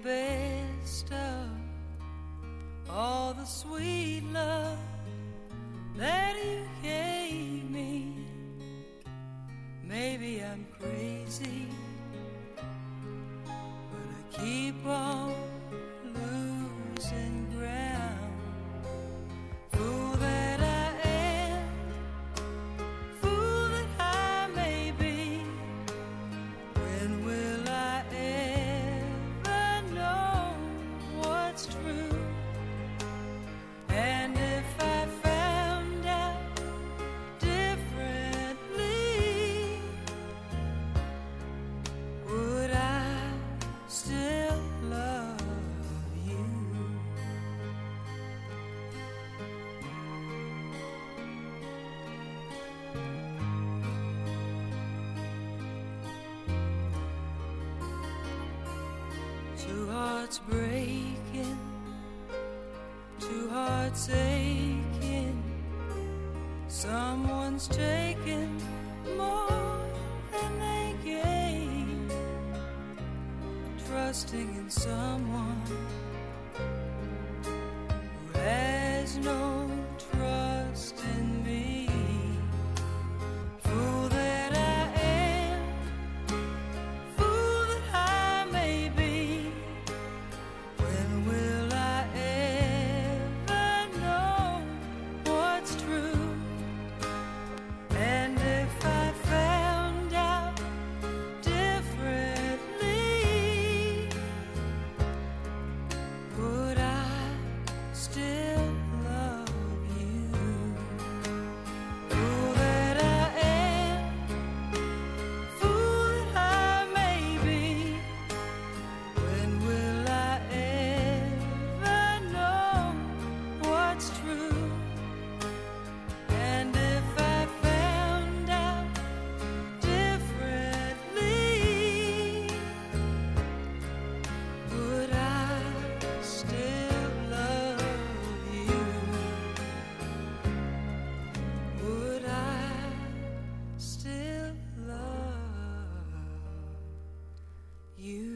best of all the sweet love that you gave me. Maybe I'm crazy, but I keep on losing ground. Fool that I am, fool that I may be. When will I ever know what's true? And if I found out differently, would I still love you? Two hearts breaking, two hearts aching. Someone's taken more than they gave, trusting in someone who has no trust in me. Fool that I am, fool that I may be. When will I ever know what's true? And if I found out differently, would I still love you? Fool that I am, fool that I may be. When will I ever know what's true? And if I found out differently, would I still love you? Would I still love you?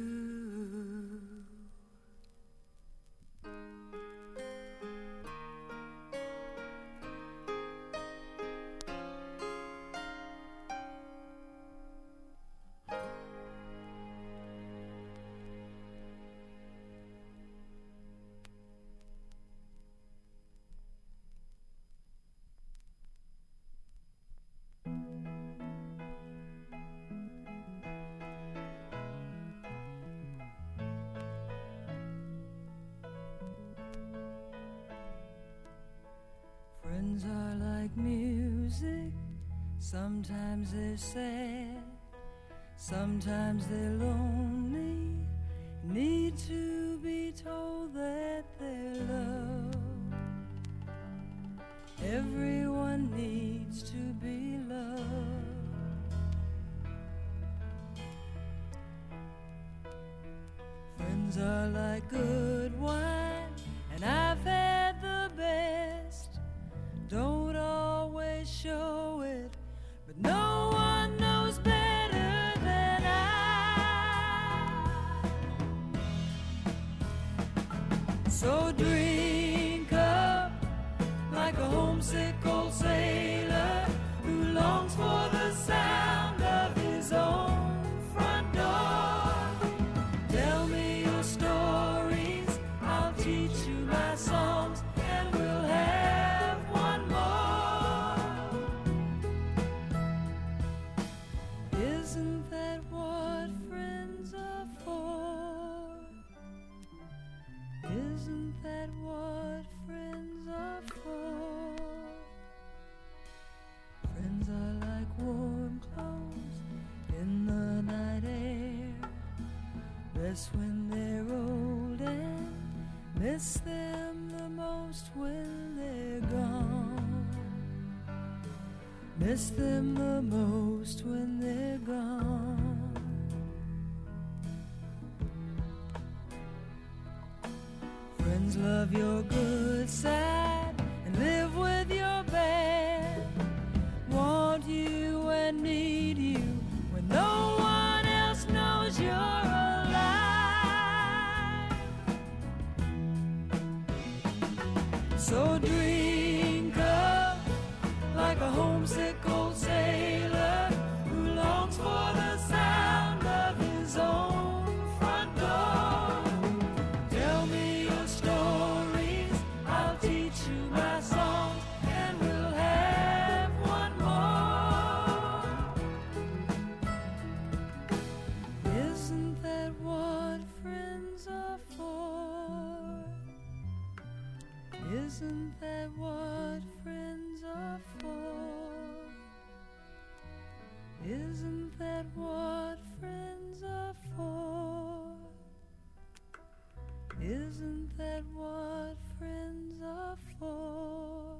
Friends are like music, sometimes they're sad, sometimes they're lonely, need to be told that they're loved. Everyone needs to be loved. Friends are like good wine, and I've had the best. Don't always show it, but no one knows better than I. So drink up like a homesick old sailor who longs for the sound of his own front door. Tell me your stories, I'll teach you my songs, and we'll have one more. Isn't that what friends are for? Isn't that what friends are for? Friends are like warm clothes in the night air, best when they're old and miss them the most when they're gone. Miss them the most when they're gone. Friends love your good side and live with your bad. Want you and need you when no one else knows you're alive. Isn't that what friends are for? Isn't that what friends are for? Isn't that what friends are for?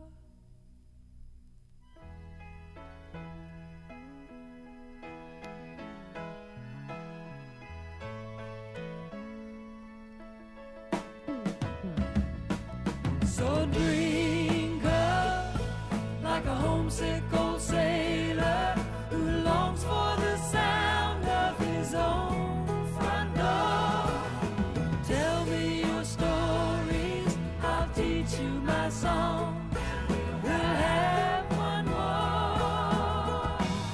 So drink up like a homesick old sailor who longs for the sound of his own front door. Tell me your stories, I'll teach you my song. We'll have one more.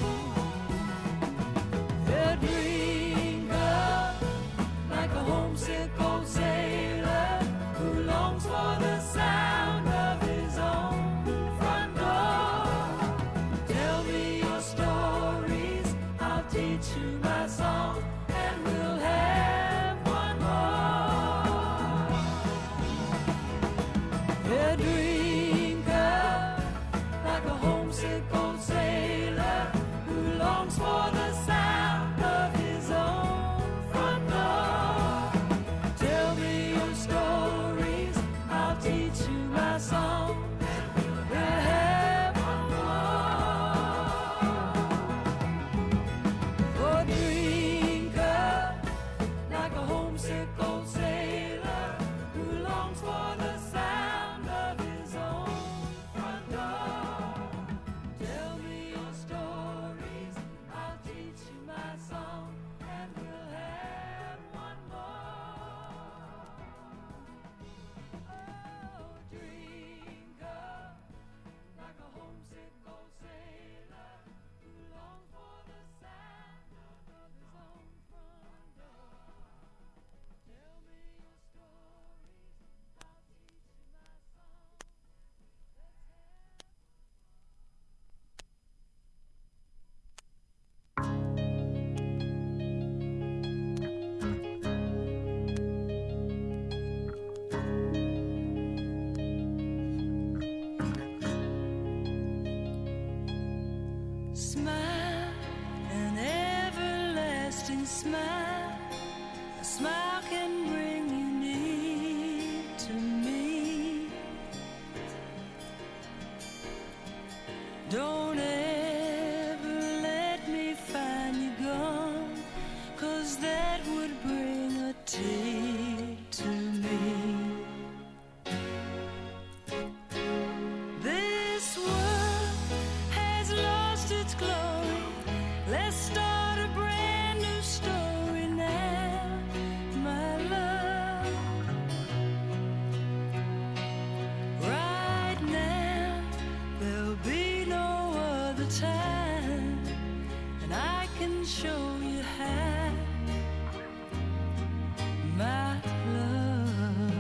Yeah, drink up like a homesick old sailor who longs for the sound of his own front door. Tell me your stories, I'll teach you my song, and we'll have one more. Yeah, drink up like a homesick old sailor who longs for the sound of his own front door. Tell me your stories, I'll teach you my song, and we'll have one more. Oh, drink up like a homesick old sailor who longs for the sound of his own front door. Tell me your stories, I'll teach you my song, and we'll have one more. Oh, drink up like a homesick old sailor who longs for the sound of his own front door. Tell me your stories, I'll teach you my song. Smile, an everlasting smile. A smile can bring you near to me. Don't ever let me find you gone, 'cause that would bring a tear to me. This world has lost its glory. Let's start a brand new story now, my love. Right now, there'll be no other time, and I can show you how, my love.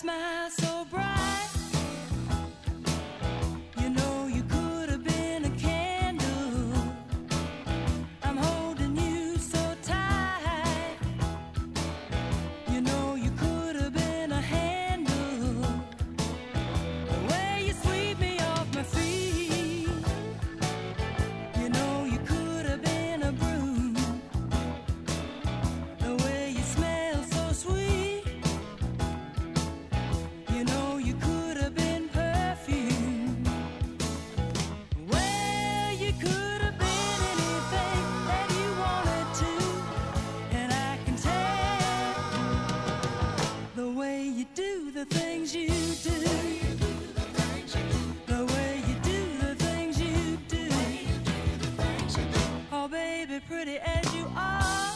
smile so bright. You know you could have been a candle. I'm holding you so tight. You know you could have been a handle. The way you sweep me off my feet. You know you could have been a broom. The way you smell so sweet. You know you could have been perfume. Well, you could have been anything that you wanted to. And I can tell the way you do the things you do. The way you do the things you do. Oh, baby, pretty as you are.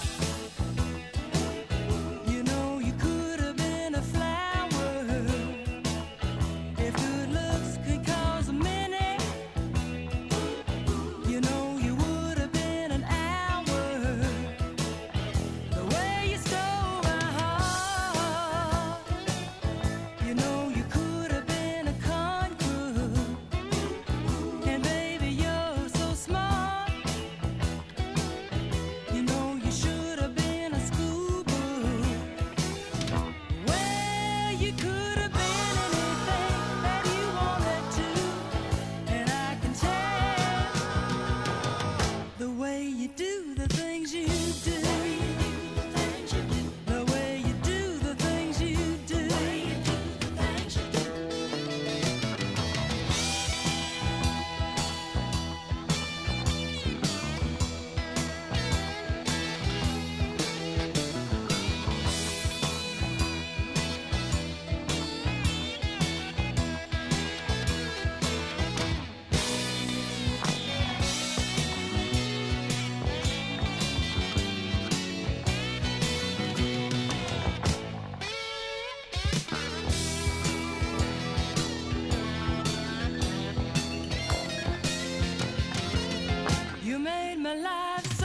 You know you could have been a flower. If good looks could cause a minute, you know you would have been an hour. The way you stole my heart. You know you could have been a conqueror. And baby, you're so smart. You know you should have been a schoolboy. Well, you could have been anything that you wanted to. And I can tell the way you do the things you do. The way you do the things you do. You made my life